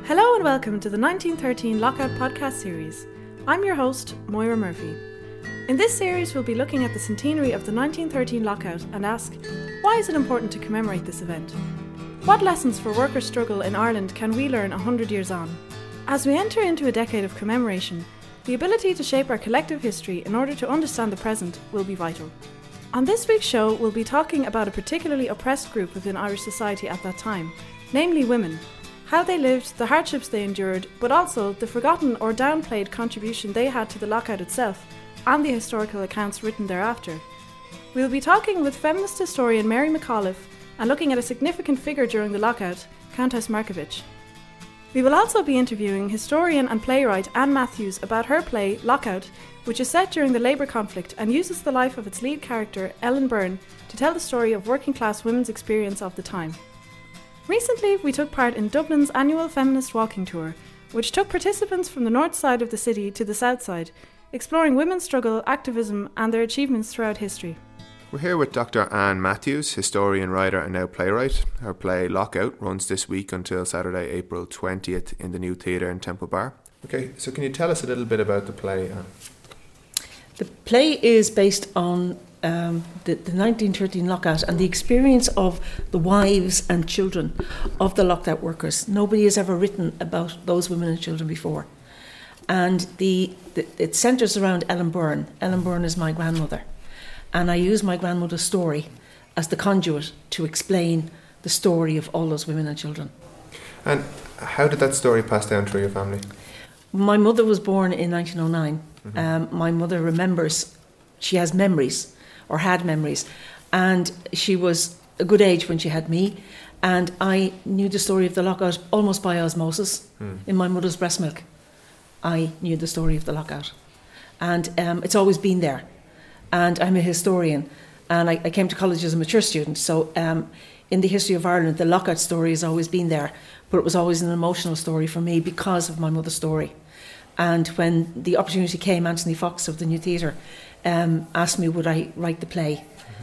Hello and welcome to the 1913 Lockout podcast series. I'm your host, Moira Murphy. In this series we'll be looking at the centenary of the 1913 lockout and ask, why is it important to commemorate this event? What lessons for worker struggle in Ireland can we learn 100 years on? As we enter into a decade of commemoration, the ability to shape our collective history in order to understand the present will be vital. On this week's show we'll be talking about a particularly oppressed group within Irish society at that time, namely women. How they lived, the hardships they endured, but also the forgotten or downplayed contribution they had to the lockout itself and the historical accounts written thereafter. We will be talking with feminist historian Mary McAuliffe and looking at a significant figure during the lockout, Countess Markievicz. We will also be interviewing historian and playwright Anne Matthews about her play Lockout, which is set during the Labour conflict and uses the life of its lead character, Ellen Byrne, to tell the story of working class women's experience of the time. Recently, we took part in Dublin's annual feminist walking tour, which took participants from the north side of the city to the south side, exploring women's struggle, activism and their achievements throughout history. We're here with Dr. Anne Matthews, historian, writer and now playwright. Her play Lockout runs this week until Saturday, April 20th in the New Theatre in Temple Bar. Okay, so can you tell us a little bit about the play, Anne? The play is based on the 1913 lockout and the experience of the wives and children of the locked out workers. Nobody has ever written about those women and children before. And it centres around Ellen Byrne. Ellen Byrne is my grandmother. And I use my grandmother's story as the conduit to explain the story of all those women and children. And how did that story pass down through your family? My mother was born in 1909. My mother remembers, she has memories, or had memories, and she was a good age when she had me, and I knew the story of the lockout almost by osmosis. In my mother's breast milk I knew the story of the lockout, and it's always been there. And I'm a historian, and I came to college as a mature student, so in the history of Ireland the lockout story has always been there, but it was always an emotional story for me because of my mother's story. And when the opportunity came, Anthony Fox of the New Theatre asked me would I write the play.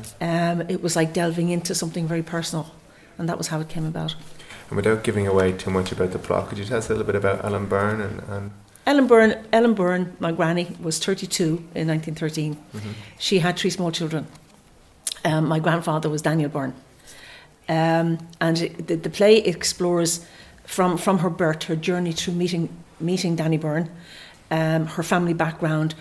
It was like delving into something very personal, and that was how it came about. And without giving away too much about the plot, could you tell us a little bit about Ellen Byrne? And Ellen Byrne, my granny, was 32 in 1913. She had 3 small children. My grandfather was Daniel Byrne. And the play explores from her birth, her journey through meeting Danny Byrne, her family background,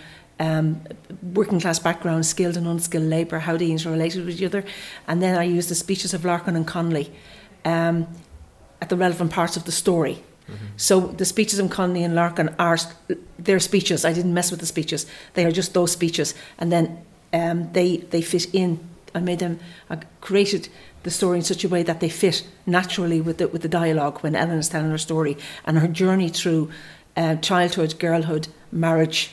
working class background, skilled and unskilled labour, how they interrelated with each other. And then I used the speeches of Larkin and Connolly at the relevant parts of the story. So the speeches of Connolly and Larkin are their speeches. I didn't mess with the speeches. They are just those speeches. And then they fit in. I created the story in such a way that they fit naturally with the dialogue when Ellen is telling her story and her journey through childhood, girlhood, marriage,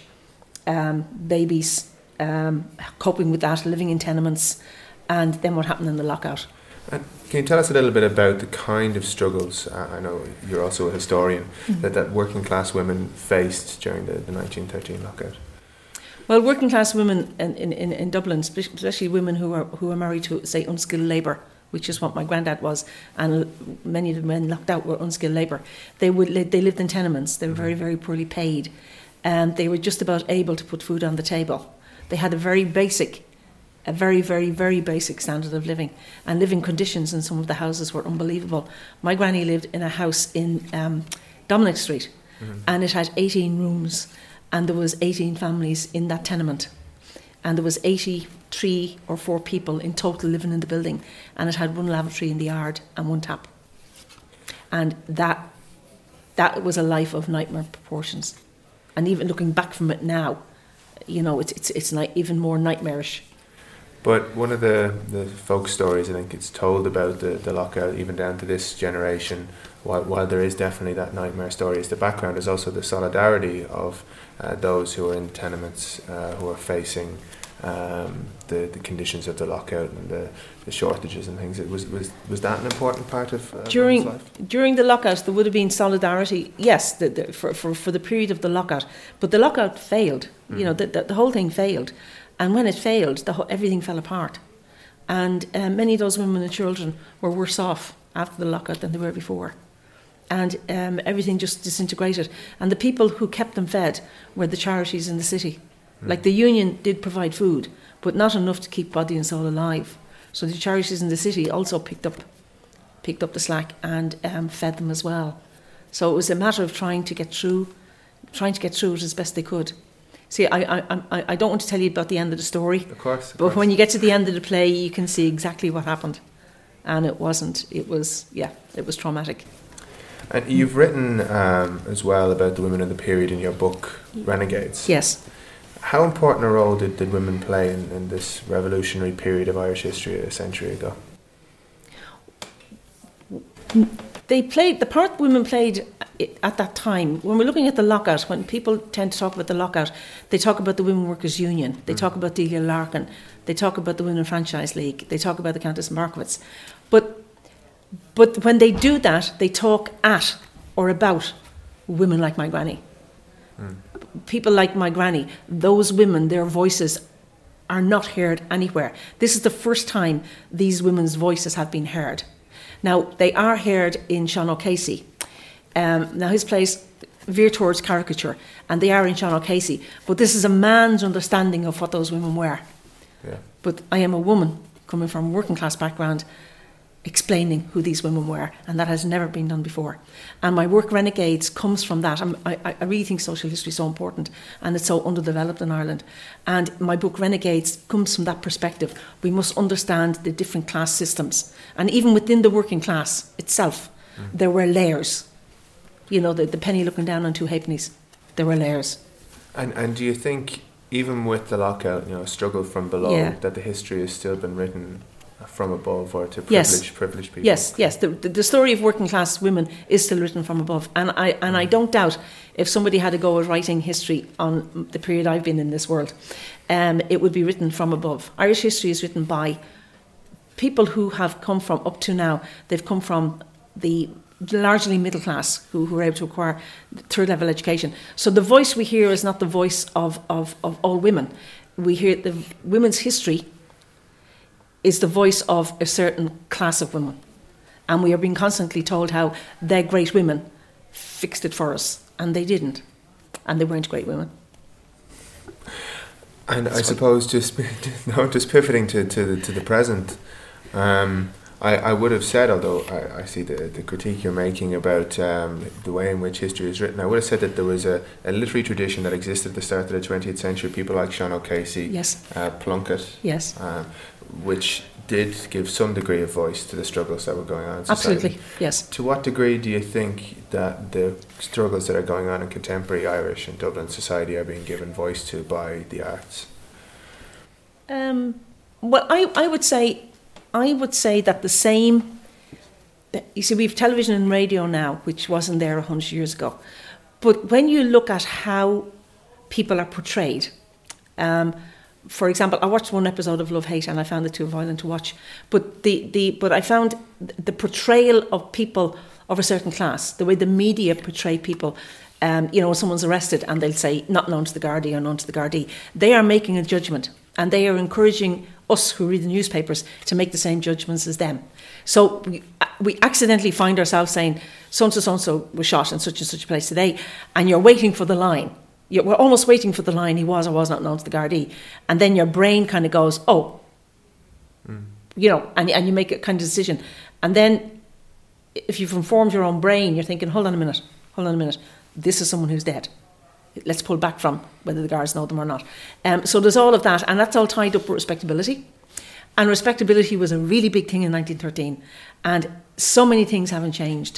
babies, coping with that, living in tenements, and then what happened in the lockout. And can you tell us a little bit about the kind of struggles, I know you're also a historian, that working class women faced during the 1913 lockout? Well, working class women in Dublin, especially women who are married to, say, unskilled labour, which is what my granddad was, and many of the men locked out were unskilled labour. They lived in tenements. They were very, very poorly paid, and they were just about able to put food on the table. They had a very, very, very basic standard of living, and living conditions in some of the houses were unbelievable. My granny lived in a house in Dominic Street, and it had 18 rooms, and there was 18 families in that tenement, and there was 83 or 4 people in total living in the building, and it had 1 lavatory in the yard and 1 tap. And that was a life of nightmare proportions. And even looking back from it now, you know, it's like even more nightmarish. But one of the folk stories, I think it's told about the lockout, even down to this generation, while there is definitely that nightmare story, is the background is also the solidarity of those who are in tenements, who are facing the conditions of the lockout and the shortages and things. Was that an important part of life? During the lockout, there would have been solidarity, yes, for the period of the lockout. But the lockout failed. You know, the whole thing failed. And when it failed, everything fell apart. And many of those women and children were worse off after the lockout than they were before. and everything just disintegrated. And the people who kept them fed were the charities in the city. Like the union did provide food, but not enough to keep body and soul alive. So the charities in the city also picked up the slack and fed them as well. So it was a matter of trying to get through it as best they could. See, I don't want to tell you about the end of the story. Of course. But when you get to the end of the play, you can see exactly what happened. And it was traumatic. And you've written as well about the women of the period in your book, Renegades. Yes. How important a role did women play in this revolutionary period of Irish history a century ago? The part women played at that time. When we're looking at the lockout, when people tend to talk about the lockout, they talk about the Women Workers' Union, they talk about Delia Larkin, they talk about the Women Franchise League, they talk about the Countess Markowitz. But when they do that, they talk at or about women like my granny. People like my granny, those women, their voices are not heard anywhere. This is the first time these women's voices have been heard. Now, they are heard in Sean O'Casey. Now, his plays veer towards caricature, and they are in Sean O'Casey. But this is a man's understanding of what those women were. Yeah. But I am a woman coming from a working class background, explaining who these women were, and that has never been done before. And my work, Renegades, comes from that. I really think social history is so important, and it's so underdeveloped in Ireland. And my book, Renegades, comes from that perspective. We must understand the different class systems. And even within the working class itself, there were layers. You know, the penny looking down on two halfpennies. There were layers. And do you think, even with the lockout, struggle from below, that the history has still been written from above, or to privileged people? Yes. The story of working class women is still written from above, and I don't doubt if somebody had a go at writing history on the period I've been in this world, it would be written from above. Irish history is written by people who have come from, up to now, they've come from the largely middle class who were able to acquire third level education. So the voice we hear is not the voice of all women. We hear the women's history is the voice of a certain class of women. And we are being constantly told how their great women fixed it for us. And they didn't. And they weren't great women. And I suppose just pivoting to the present, I would have said, although I see the critique you're making about the way in which history is written, I would have said that there was a literary tradition that existed at the start of the 20th century, people like Sean O'Casey, Plunkett, which did give some degree of voice to the struggles that were going on in society. Absolutely, yes. To what degree do you think that the struggles that are going on in contemporary Irish and Dublin society are being given voice to by the arts? Well, I would say that the same. You see, we have television and radio now, which wasn't there 100 years ago. But when you look at how people are portrayed, for example, I watched one episode of Love Hate and I found it too violent to watch. But but I found the portrayal of people of a certain class, the way the media portray people. When someone's arrested and they'll say not known to the Gardaí or known to the Gardaí, they are making a judgment and they are encouraging us who read the newspapers to make the same judgments as them. So we accidentally find ourselves saying so-and-so was shot in such and such a place today, and you're waiting for the line. We're almost waiting for the line, he was or was not known to the Gardaí. And then your brain kind of goes, and you make a kind of decision. And then if you've informed your own brain, you're thinking, hold on a minute, this is someone who's dead. Let's pull back from whether the guards know them or not. So there's all of that, and that's all tied up with respectability. And respectability was a really big thing in 1913, and so many things haven't changed.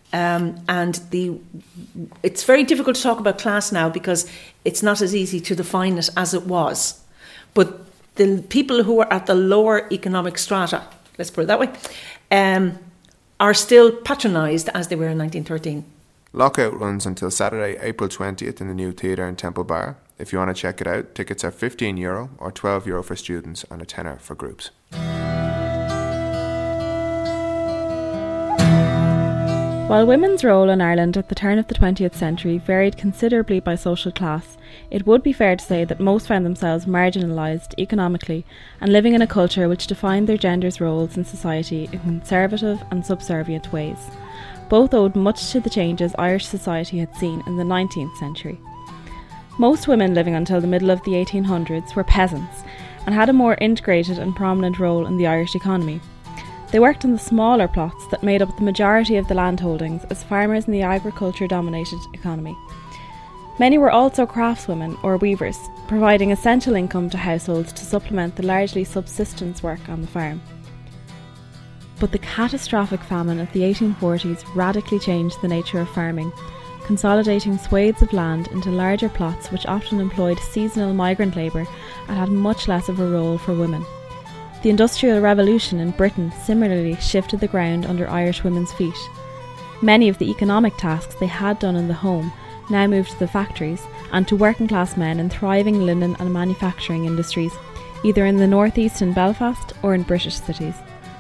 It's very difficult to talk about class now because it's not as easy to define it as it was. But the people who are at the lower economic strata, let's put it that way, are still patronised as they were in 1913. Lockout runs until Saturday, April 20th in the New Theatre in Temple Bar. If you want to check it out, tickets are €15 or €12 for students and a tenner for groups. While women's role in Ireland at the turn of the 20th century varied considerably by social class, it would be fair to say that most found themselves marginalised economically and living in a culture which defined their genders' roles in society in conservative and subservient ways. both owed much to the changes Irish society had seen in the 19th century. Most women living until the middle of the 1800s were peasants and had a more integrated and prominent role in the Irish economy. They worked on the smaller plots that made up the majority of the landholdings as farmers in the agriculture-dominated economy. Many were also craftswomen or weavers, providing essential income to households to supplement the largely subsistence work on the farm. But the catastrophic famine of the 1840s radically changed the nature of farming, consolidating swathes of land into larger plots which often employed seasonal migrant labour and had much less of a role for women. The Industrial Revolution in Britain similarly shifted the ground under Irish women's feet. Many of the economic tasks they had done in the home now moved to the factories and to working class men in thriving linen and manufacturing industries, either in the northeast in Belfast or in British cities.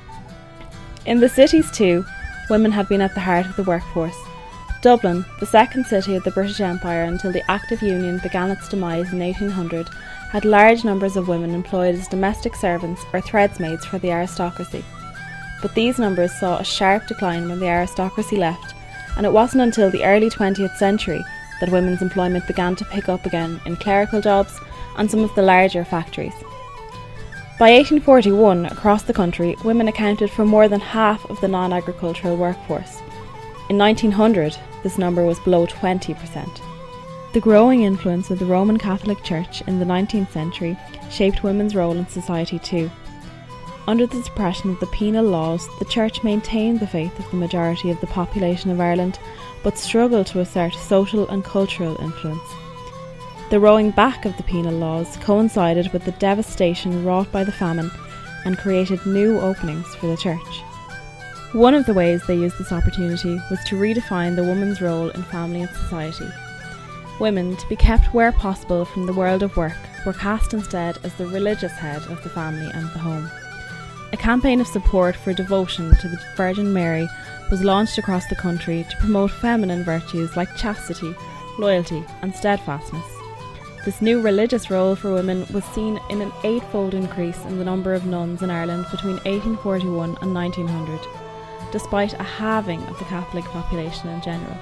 In the cities too, women had been at the heart of the workforce. Dublin, the second city of the British Empire until the Active Union began its demise in 1800, had large numbers of women employed as domestic servants or threadsmaids for the aristocracy. But these numbers saw a sharp decline when the aristocracy left, and it wasn't until the early 20th century that women's employment began to pick up again in clerical jobs and some of the larger factories. By 1841, across the country, women accounted for more than half of the non-agricultural workforce. In 1900, this number was below 20%. The growing influence of the Roman Catholic Church in the 19th century shaped women's role in society too. Under the suppression of the penal laws, the Church maintained the faith of the majority of the population of Ireland, but struggled to assert social and cultural influence. The rolling back of the penal laws coincided with the devastation wrought by the famine and created new openings for the Church. One of the ways they used this opportunity was to redefine the woman's role in family and society. Women, to be kept where possible from the world of work, were cast instead as the religious head of the family and the home. A campaign of support for devotion to the Virgin Mary was launched across the country to promote feminine virtues like chastity, loyalty and steadfastness. This new religious role for women was seen in an eightfold increase in the number of nuns in Ireland between 1841 and 1900, despite a halving of the Catholic population in general.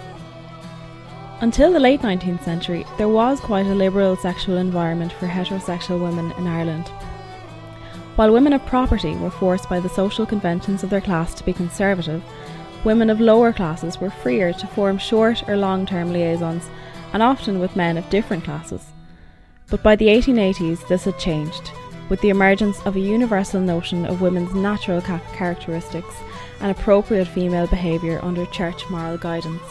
Until the late 19th century, there was quite a liberal sexual environment for heterosexual women in Ireland. While women of property were forced by the social conventions of their class to be conservative, women of lower classes were freer to form short or long-term liaisons, and often with men of different classes. But by the 1880s this had changed, with the emergence of a universal notion of women's natural characteristics and appropriate female behaviour under church moral guidance.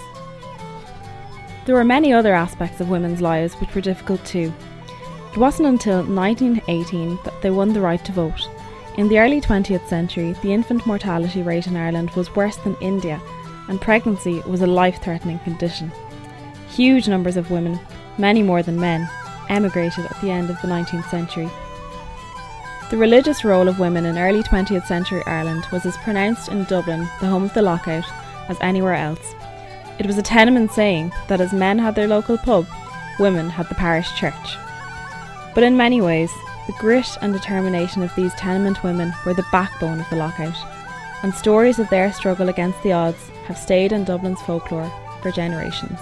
There were many other aspects of women's lives which were difficult too. It wasn't until 1918 that they won the right to vote. In the early 20th century, the infant mortality rate in Ireland was worse than India, and pregnancy was a life-threatening condition. Huge numbers of women, many more than men, emigrated at the end of the 19th century. The religious role of women in early 20th century Ireland was as pronounced in Dublin, the home of the lockout, as anywhere else. It was a tenement saying that as men had their local pub, women had the parish church. But in many ways, the grit and determination of these tenement women were the backbone of the lockout, and stories of their struggle against the odds have stayed in Dublin's folklore for generations.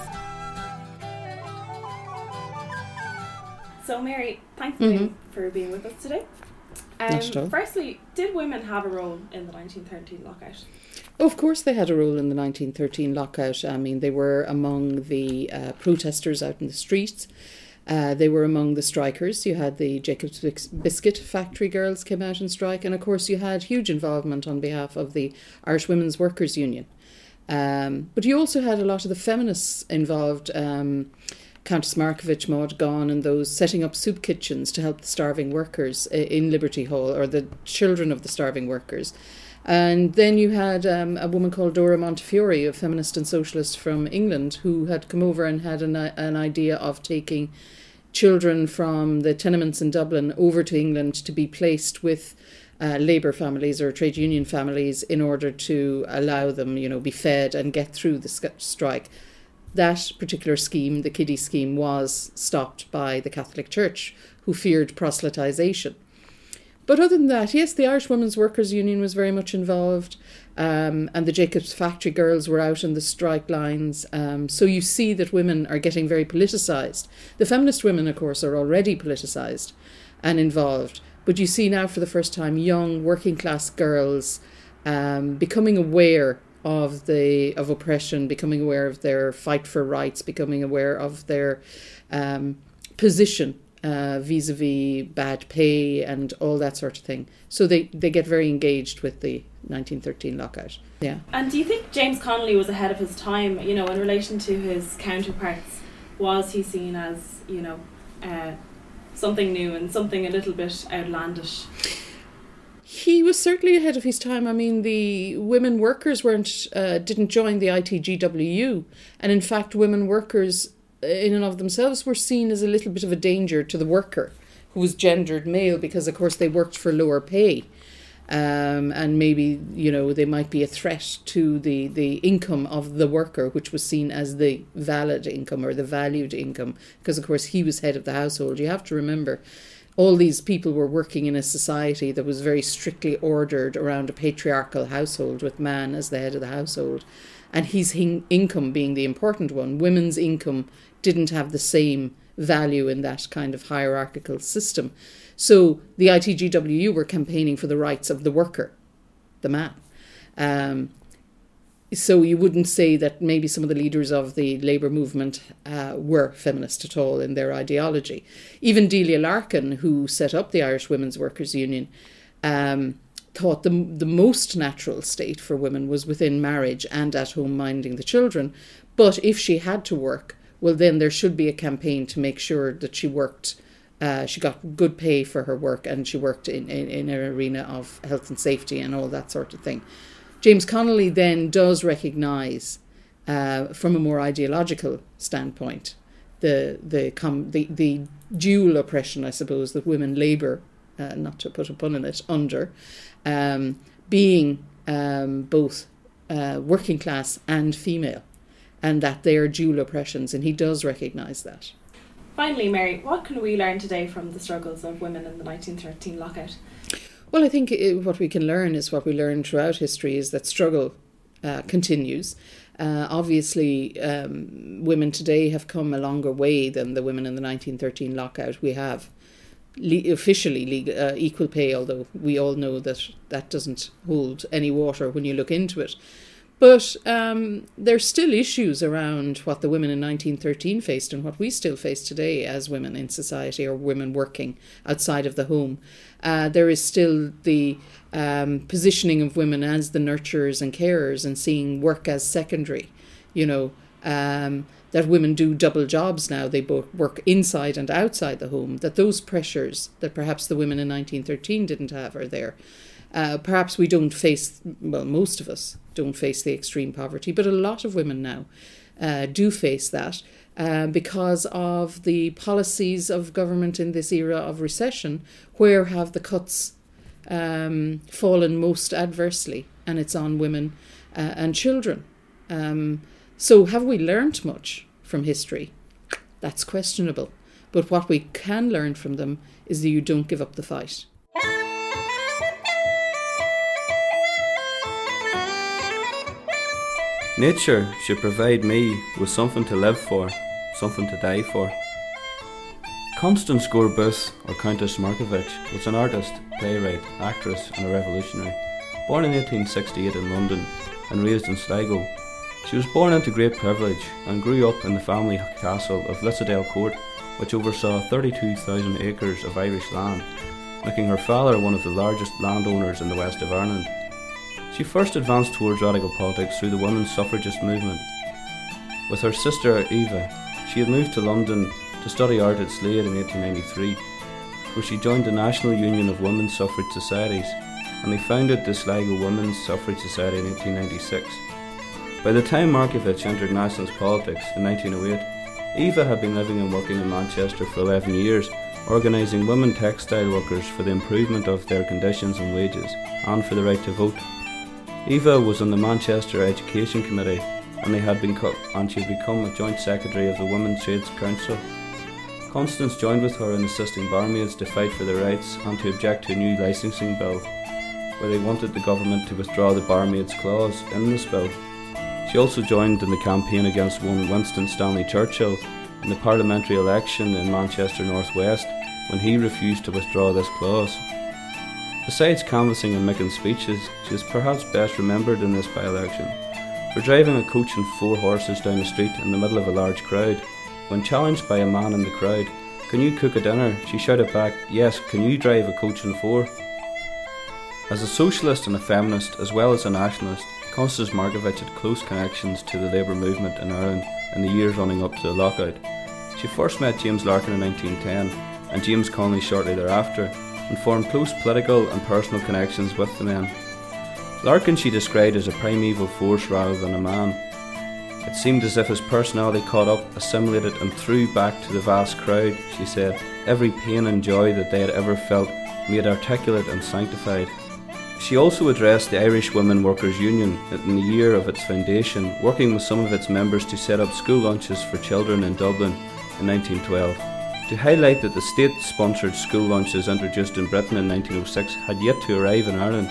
So Mary, thanks for being with us today. Firstly, did women have a role in the 1913 lockout? Of course they had a role in the 1913 lockout. I mean, they were among the protesters out in the streets. They were among the strikers. You had the Jacob's Biscuit factory girls came out and strike, and of course you had huge involvement on behalf of the Irish Women's Workers' Union. But you also had a lot of the feminists involved, Countess Markievicz, Maud Gonne, and those setting up soup kitchens to help the starving workers in Liberty Hall, or the children of the starving workers. And then you had a woman called Dora Montefiore, a feminist and socialist from England, who had come over and had an idea of taking children from the tenements in Dublin over to England to be placed with labour families or trade union families in order to allow them, be fed and get through the strike. That particular scheme, the kiddie scheme, was stopped by the Catholic Church, who feared proselytisation. But other than that, yes, the Irish Women's Workers' Union was very much involved, and the Jacobs Factory girls were out in the strike lines. So you see that women are getting very politicised. The feminist women, of course, are already politicised and involved. But you see now for the first time young working class girls becoming aware of oppression, becoming aware of their fight for rights, becoming aware of their position vis-a-vis bad pay and all that sort of thing. So they get very engaged with the 1913 lockout. Yeah. And do you think James Connolly was ahead of his time, in relation to his counterparts? Was he seen as, something new and something a little bit outlandish? He was certainly ahead of his time. I mean, the women workers didn't join the ITGWU, and in fact, women workers in and of themselves were seen as a little bit of a danger to the worker, who was gendered male, because of course they worked for lower pay, and maybe they might be a threat to the income of the worker, which was seen as the valid income or the valued income, because of course he was head of the household. You have to remember, all these people were working in a society that was very strictly ordered around a patriarchal household with man as the head of the household, and his income being the important one. Women's income didn't have the same value in that kind of hierarchical system. So the ITGWU were campaigning for the rights of the worker, the man. So you wouldn't say that maybe some of the leaders of the labour movement were feminist at all in their ideology. Even Delia Larkin, who set up the Irish Women's Workers' Union, thought the most natural state for women was within marriage and at home minding the children. But if she had to work, well, then there should be a campaign to make sure that she worked. She got good pay for her work, and she worked in an arena of health and safety and all that sort of thing. James Connolly then does recognise, from a more ideological standpoint, the dual oppression, I suppose, that women labour, not to put a pun in it, under, being both working class and female, and that they are dual oppressions, and he does recognise that. Finally, Mary, what can we learn today from the struggles of women in the 1913 lockout? Well, I think what we can learn is what we learned throughout history, is that struggle continues. Obviously, women today have come a longer way than the women in the 1913 lockout. We have officially equal pay, although we all know that that doesn't hold any water when you look into it. But there's still issues around what the women in 1913 faced and what we still face today as women in society, or women working outside of the home. There is still the positioning of women as the nurturers and carers, and seeing work as secondary. That women do double jobs now. They both work inside and outside the home. That those pressures that perhaps the women in 1913 didn't have are there. Perhaps we don't face, well, most of us don't face the extreme poverty, but a lot of women now do face that because of the policies of government in this era of recession. Where have the cuts fallen most adversely? And it's on women and children. So have we learnt much from history? That's questionable. But what we can learn from them is that you don't give up the fight. Nature should provide me with something to live for, something to die for. Constance Gore Booth, or Countess Markievicz, was an artist, playwright, actress and a revolutionary. Born in 1868 in London and raised in Sligo, she was born into great privilege and grew up in the family castle of Lissadale Court, which oversaw 32,000 acres of Irish land, making her father one of the largest landowners in the west of Ireland. She first advanced towards radical politics through the women's suffragist movement. With her sister Eva, she had moved to London to study art at Slade in 1893, where she joined the National Union of Women's Suffrage Societies, and they founded the Sligo Women's Suffrage Society in 1896. By the time Markievicz entered nationalist politics in 1908, Eva had been living and working in Manchester for 11 years, organising women textile workers for the improvement of their conditions and wages, and for the right to vote. Eva was on the Manchester Education Committee, and she had become a joint secretary of the Women's Trades Council. Constance joined with her in assisting barmaids to fight for their rights and to object to a new licensing bill, where they wanted the government to withdraw the barmaids clause in this bill. She also joined in the campaign against one Winston Stanley Churchill in the parliamentary election in Manchester North West when he refused to withdraw this clause. Besides canvassing and making speeches, she is perhaps best remembered in this by-election for driving a coach and 4 horses down the street in the middle of a large crowd. When challenged by a man in the crowd, "Can you cook a dinner?" she shouted back, "Yes, can you drive a coach and 4? As a socialist and a feminist, as well as a nationalist, Constance Markievicz had close connections to the labour movement in Ireland in the years running up to the lockout. She first met James Larkin in 1910 and James Connolly shortly thereafter, and formed close political and personal connections with the men. Larkin she described as a primeval force rather than a man. It seemed as if his personality caught up, assimilated and threw back to the vast crowd, she said, every pain and joy that they had ever felt, made articulate and sanctified. She also addressed the Irish Women Workers' Union in the year of its foundation, working with some of its members to set up school lunches for children in Dublin in 1912. To highlight that the state-sponsored school lunches introduced in Britain in 1906 had yet to arrive in Ireland.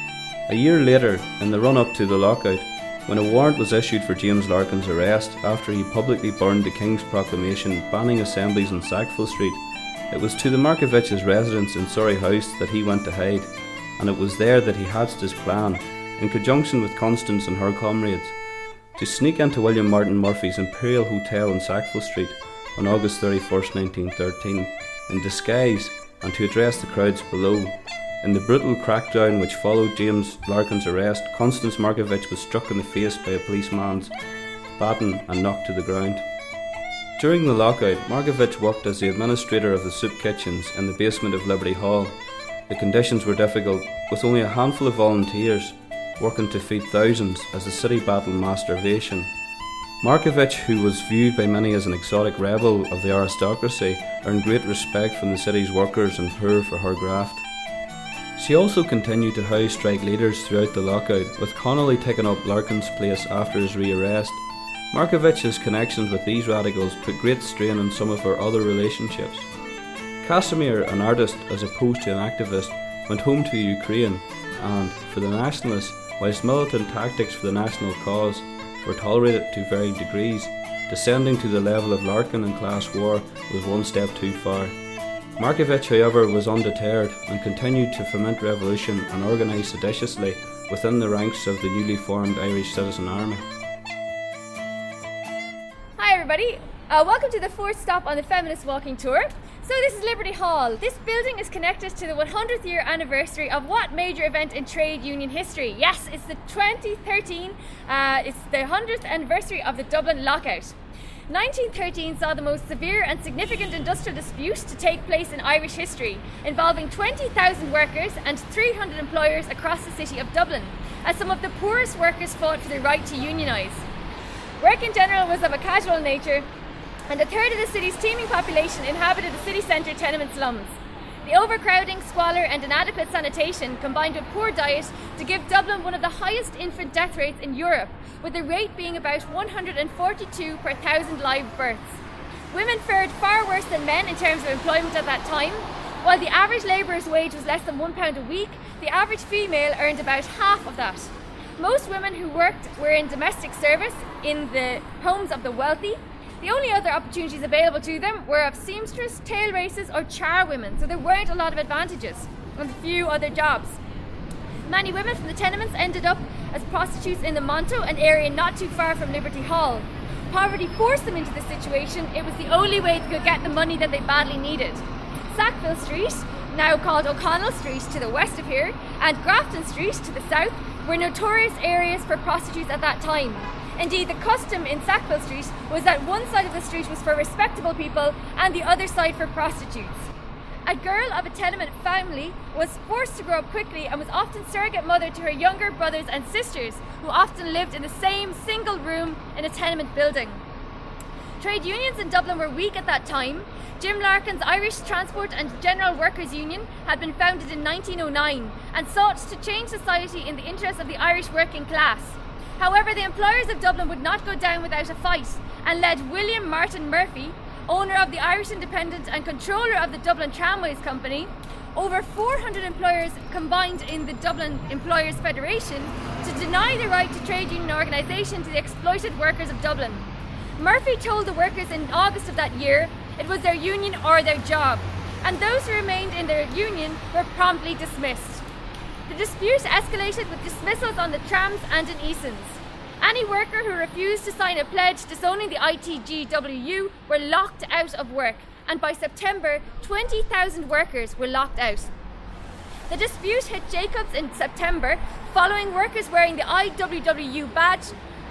A year later, in the run-up to the lockout, when a warrant was issued for James Larkin's arrest after he publicly burned the King's proclamation banning assemblies in Sackville Street, it was to the Markievicz's residence in Surrey House that he went to hide, and it was there that he hatched his plan, in conjunction with Constance and her comrades, to sneak into William Martin Murphy's Imperial Hotel in Sackville Street on August 31st, 1913, in disguise, and to address the crowds below. In the brutal crackdown which followed James Larkin's arrest, Constance Markievicz was struck in the face by a policeman's baton and knocked to the ground. During the lockout, Markievicz worked as the administrator of the soup kitchens in the basement of Liberty Hall. The conditions were difficult, with only a handful of volunteers working to feed thousands as the city battled mass starvation. Markievicz, who was viewed by many as an exotic rebel of the aristocracy, earned great respect from the city's workers and poor for her graft. She also continued to house strike leaders throughout the lockout, with Connolly taking up Larkin's place after his rearrest. Markievicz's connections with these radicals put great strain on some of her other relationships. Casimir, an artist as opposed to an activist, went home to Ukraine and, for the nationalists, whilst militant tactics for the national cause were tolerated to varying degrees, descending to the level of Larkin and class war was one step too far. Markievicz, however, was undeterred and continued to foment revolution and organise seditiously within the ranks of the newly formed Irish Citizen Army. Hi everybody, welcome to the fourth stop on the Feminist Walking Tour. So this is Liberty Hall. This building is connected to the 100th year anniversary of what major event in trade union history? Yes, it's the 2013, it's the 100th anniversary of the Dublin lockout. 1913 saw the most severe and significant industrial dispute to take place in Irish history, involving 20,000 workers and 300 employers across the city of Dublin, as some of the poorest workers fought for the right to unionise. Work in general was of a casual nature, and a third of the city's teeming population inhabited the city centre tenement slums. The overcrowding, squalor and inadequate sanitation combined with poor diet to give Dublin one of the highest infant death rates in Europe, with the rate being about 142 per 1,000 live births. Women fared far worse than men in terms of employment at that time. While the average labourer's wage was less than £1 a week, the average female earned about half of that. Most women who worked were in domestic service in the homes of the wealthy. The only other opportunities available to them were of seamstress, tail races or charwomen, so there weren't a lot of advantages and a few other jobs. Many women from the tenements ended up as prostitutes in the Monto, an area not too far from Liberty Hall. Poverty forced them into this situation. It was the only way they could get the money that they badly needed. Sackville Street, now called O'Connell Street to the west of here, and Grafton Street to the south, were notorious areas for prostitutes at that time. Indeed, the custom in Sackville Street was that one side of the street was for respectable people and the other side for prostitutes. A girl of a tenement family was forced to grow up quickly and was often surrogate mother to her younger brothers and sisters, who often lived in the same single room in a tenement building. Trade unions in Dublin were weak at that time. Jim Larkin's Irish Transport and General Workers Union had been founded in 1909 and sought to change society in the interest of the Irish working class. However, the employers of Dublin would not go down without a fight and led William Martin Murphy, owner of the Irish Independent and controller of the Dublin Tramways Company, over 400 employers combined in the Dublin Employers Federation to deny the right to trade union organisation to the exploited workers of Dublin. Murphy told the workers in August of that year it was their union or their job, and those who remained in their union were promptly dismissed. The dispute escalated with dismissals on the trams and in Easons. Any worker who refused to sign a pledge disowning the ITGWU were locked out of work, and by September, 20,000 workers were locked out. The dispute hit Jacobs in September, following workers wearing the IWWU badge,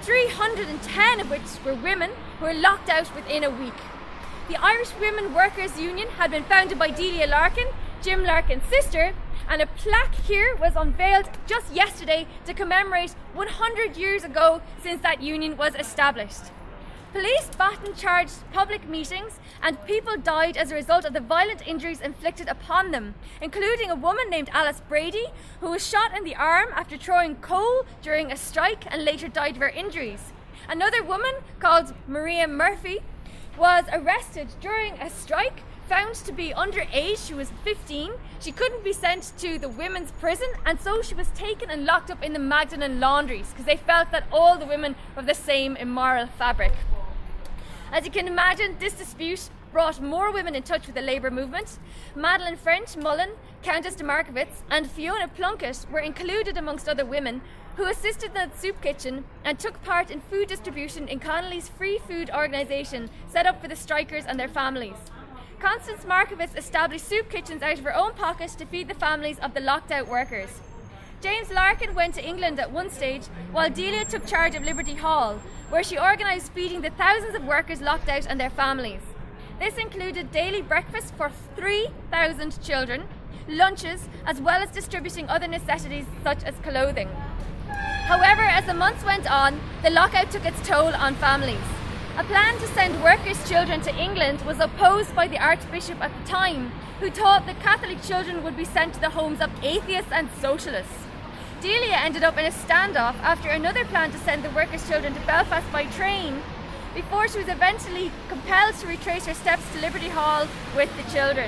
310 of which were women, who were locked out within a week. The Irish Women Workers' Union had been founded by Delia Larkin, Jim Larkin's sister, and a plaque here was unveiled just yesterday to commemorate 100 years ago since that union was established. Police baton-charged public meetings and people died as a result of the violent injuries inflicted upon them, including a woman named Alice Brady who was shot in the arm after throwing coal during a strike and later died of her injuries. Another woman called Maria Murphy was arrested during a strike, found to be underage. She was 15. She couldn't be sent to the women's prison, and so she was taken and locked up in the Magdalen laundries because they felt that all the women were of the same immoral fabric. As you can imagine, this dispute brought more women in touch with the labour movement. Madeleine French Mullen, Countess de Markowitz and Fiona Plunkett were included amongst other women who assisted the soup kitchen and took part in food distribution in Connolly's free food organisation set up for the strikers and their families. Constance Markowitz established soup kitchens out of her own pocket to feed the families of the locked out workers. James Larkin went to England at one stage while Delia took charge of Liberty Hall, where she organised feeding the thousands of workers locked out and their families. This included daily breakfast for 3,000 children, lunches, as well as distributing other necessities such as clothing. However, as the months went on, the lockout took its toll on families. A plan to send workers' children to England was opposed by the Archbishop at the time, who thought that Catholic children would be sent to the homes of atheists and socialists. Delia ended up in a standoff after another plan to send the workers' children to Belfast by train, before she was eventually compelled to retrace her steps to Liberty Hall with the children.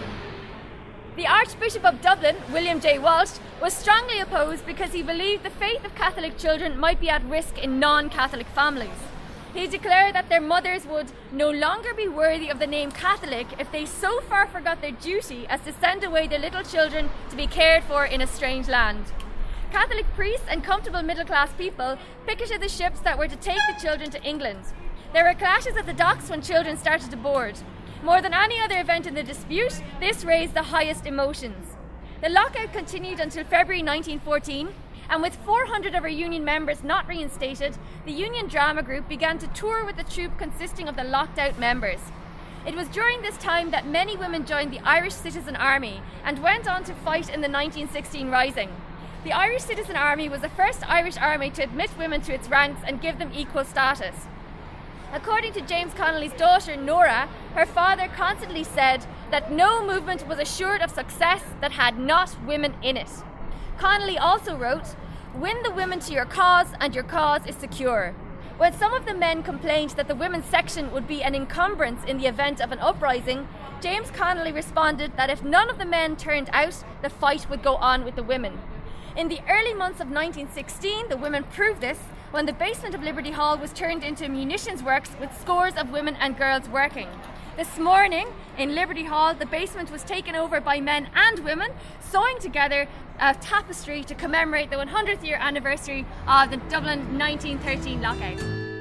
The Archbishop of Dublin, William J. Walsh, was strongly opposed because he believed the faith of Catholic children might be at risk in non-Catholic families. He declared that their mothers would no longer be worthy of the name Catholic if they so far forgot their duty as to send away their little children to be cared for in a strange land. Catholic priests and comfortable middle-class people picketed the ships that were to take the children to England. There were clashes at the docks when children started to board. More than any other event in the dispute, this raised the highest emotions. The lockout continued until February 1914, and with 400 of her union members not reinstated, the Union Drama Group began to tour with the troupe consisting of the locked out members. It was during this time that many women joined the Irish Citizen Army and went on to fight in the 1916 Rising. The Irish Citizen Army was the first Irish army to admit women to its ranks and give them equal status. According to James Connolly's daughter, Nora, her father constantly said that no movement was assured of success that had not women in it. Connolly also wrote, "Win the women to your cause and your cause is secure." When some of the men complained that the women's section would be an encumbrance in the event of an uprising, James Connolly responded that if none of the men turned out, the fight would go on with the women. In the early months of 1916, the women proved this when the basement of Liberty Hall was turned into a munitions works with scores of women and girls working. This morning, in Liberty Hall, the basement was taken over by men and women, sewing together a tapestry to commemorate the 100th year anniversary of the Dublin 1913 lockout.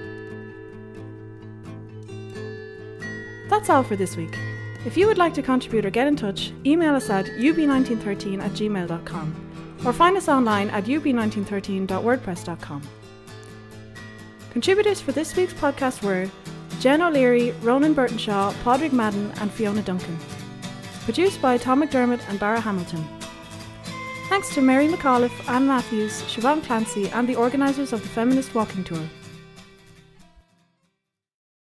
That's all for this week. If you would like to contribute or get in touch, email us at ub1913@gmail.com or find us online at ub1913.wordpress.com. Contributors for this week's podcast were Jen O'Leary, Ronan Burtonshaw, Padraig Madden and Fiona Duncan. Produced by Tom McDermott and Barra Hamilton. Thanks to Mary McAuliffe, Anne Matthews, Siobhan Clancy and the organisers of the Feminist Walking Tour.